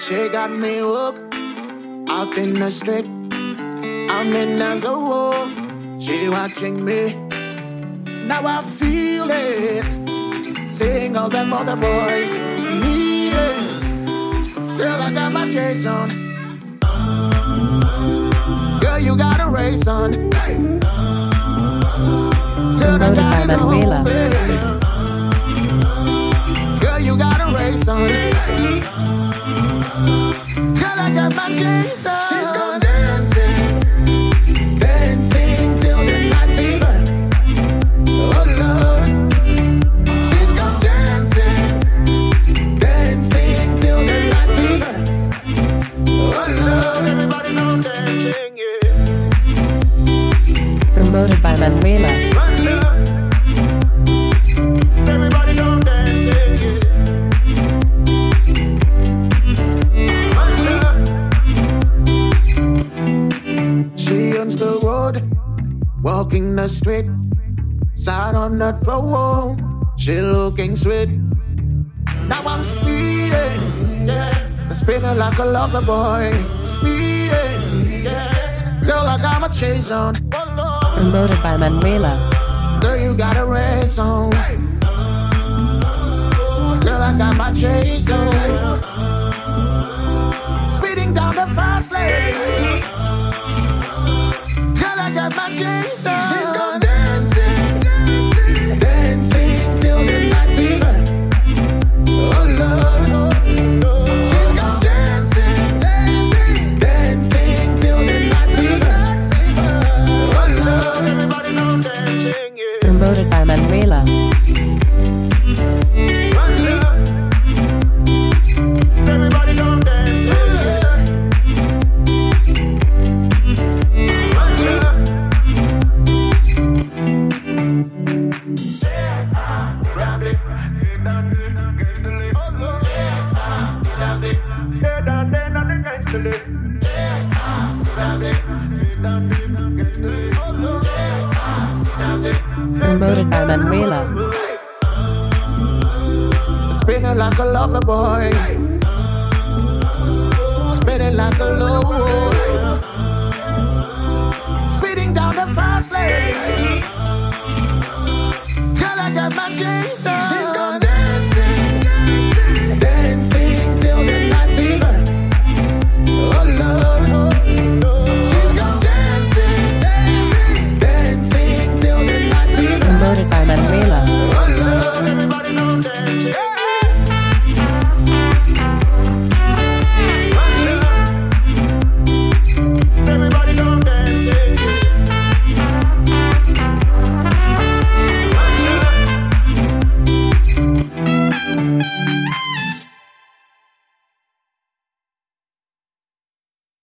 She got me hooked out in the street. I'm in as a wall. She watching me. Now I feel it. Seeing all them other boys need it. Girl, I got my chase on. Girl, you got a race on. Girl, I got it on. Girl, you got a race on. Girl, I got my chase on. She's gone dancing, dancing till the night fever. Oh Lord, she's gone dancing, dancing till the night fever. Oh Lord, everybody know dancing, yeah. Promoted by Manuela. Everybody know dancing, yeah. She owns the road, walking the street, side on the throw. She looking sweet. Now I'm speeding, yeah. Spinning like a lover boy. Speeding, yeah. Girl, I got my chase on. Promoted by Manuela. Girl, you got a race on. Girl, I got my chase on. Speeding down the fast lane. Girl, I got my chase on. She's gone dancing, dancing till the night fever. Oh Lord, she's gone dancing, dancing till the night fever. Oh Lord, everybody know dancing, yeah. Promoted by Manuela. Everybody know dancing, yeah. Promoted by Manuela. Spinning like a lover boy. Spinning like a low. Speeding down the fast lane. Girl, I got my chains on. She's gone dancing, dancing till the night fever. Oh Lord, she's gone dancing, dancing till the night fever. Promoted by Manuela.